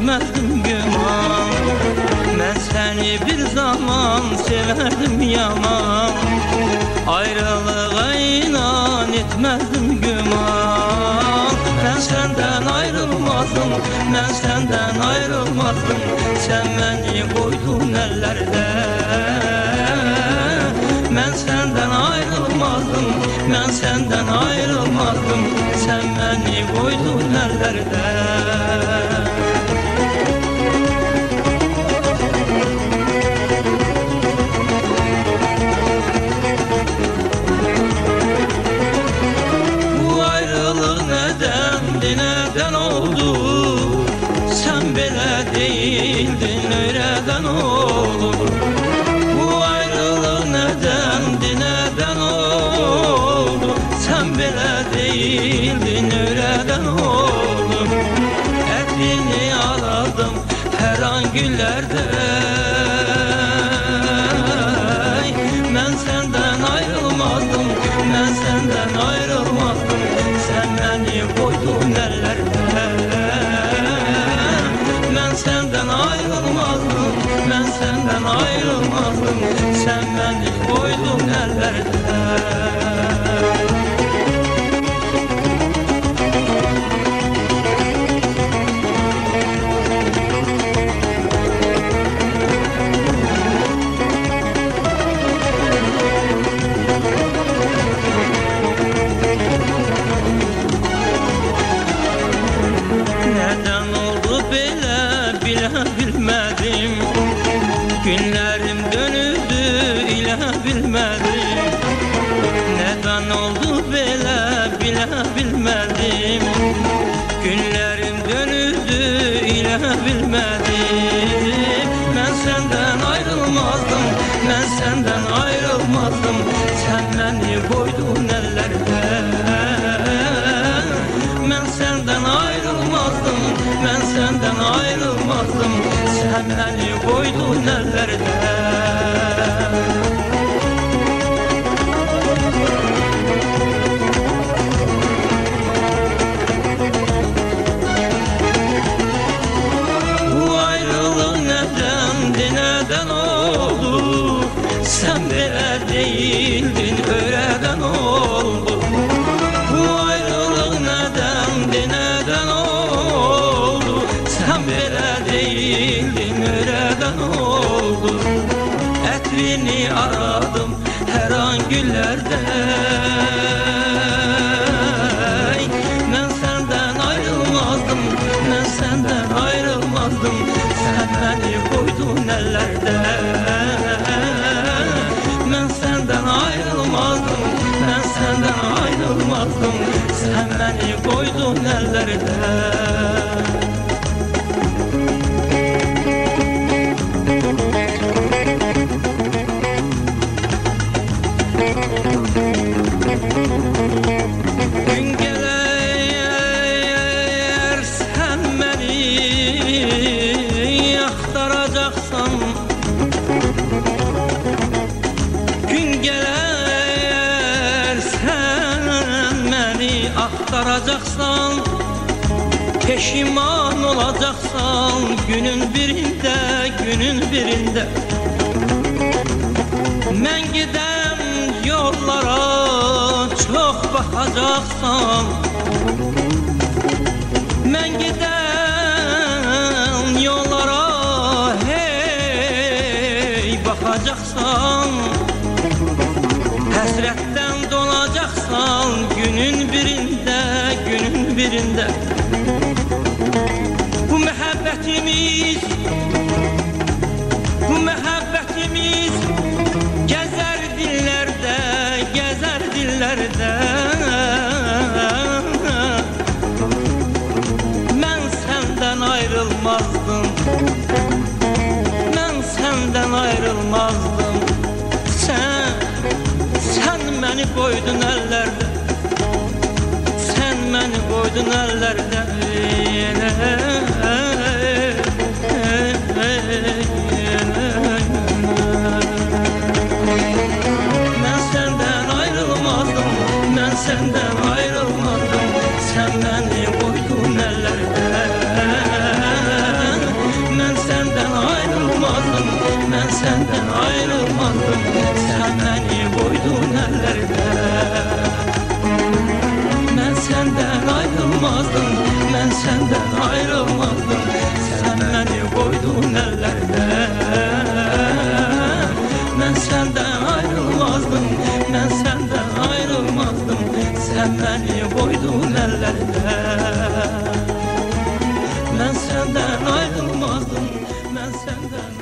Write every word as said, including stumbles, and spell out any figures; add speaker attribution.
Speaker 1: etmezdim güman. Ben seni bir zaman severdim yaman, ayrılığa inan etmezdim güman. Ben senden ayrılmazdım, ben senden ayrılmazdım. Sen beni koydun ellerde. Ben senden ayrılmazdım, ben senden ayrılmazdım. Sen beni koydun ellerde. Bu ayrılık nedendi, neden oldu? Sen böyle değildin, öyleden oldu. Bu ayrılık nedendi, neden oldu? Sen böyle değildin, öyleden oldu. Etini aradım her an güllerde. Ben senden ayrılmazdım, ben senden ayrılmazdım. Sen beni koydun ellerde. Ben senden ayrılmazdım, ben senden ayrılmazdım. Sen beni koydun ellerde. Neden oldu böyle bile bilmedim. Günlerim dönüldü ile bilmedim. Neden oldu böyle bile bilmedim. Günlerim dönüldü ile bilmedim. Ben senden ayrılmazdım, ben senden ayrılmazdım. Sen beni koydun ellerde. Ben senden ayrılmazdım, ben senden ayrılmazdım. Sen beni koydun ellerde. Bu ayrılık nedendi, neden oldu? Sen böyle değildin, öyleden oldu. Bu ayrılık nedendi, neden oldu? Sen böyle değildin, öyleden oldu. Etrini aradım her an güllerde. Ben senden ayrılmazdım, ben senden ayrılmazdım. Sen beni koydun ellerde. Ben senden ayrılmazdım, ben senden ayrılmazdım. Sen beni koydun ellerde. Gün gelir sen beni aktaracaksan, gün gelir sen beni aktaracaksan, peşiman olacaksan günün birinde, günün birinde. Ben giden yollara çok bakacaksan, ben giden yollara hey bakacaksan, hasretten dolacaksan günün birinde, günün birinde. Bu muhabbetimiz, bu muhabbetimiz gezer dillerde, gezer dillerde. Ben senden ayrılmazdım, ben senden ayrılmazdım. Sen, sen beni koydun ellerde. Sen beni koydun ellerde. Ben senden ayrılmazdım, ben senden ayrılmazdım. Sen beni koydun ellerde. senden ayrılmazdım. Sen beni koydun ellerde. Ben senden ayrılmazdım, ben senden ayrılmazdım. Sen beni koydun ellerde. Ben senden ayrılmazdım, ben senden ayrılmazdım. Sen beni koydun ellerde. Ben senden ayrılmazdım, ben senden